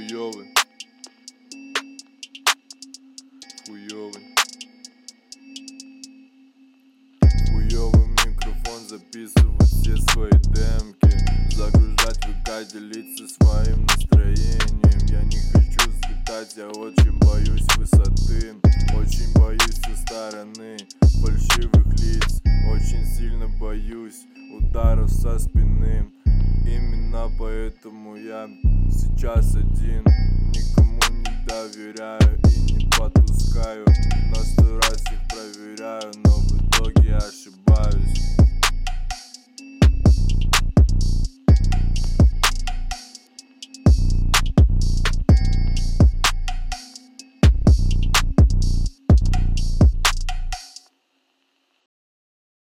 Хуёвый. Хуёвый. Хуёвый микрофон, записывать все свои демки, загружать ВК, делиться своим настроением. Я не хочу взлетать, я очень боюсь высоты, очень боюсь со стороны фальшивых лиц, очень сильно боюсь ударов со спины. Именно поэтому я сейчас один, никому не доверяю и не подпускаю. На 100 раз их проверяю, но в итоге ошибаюсь.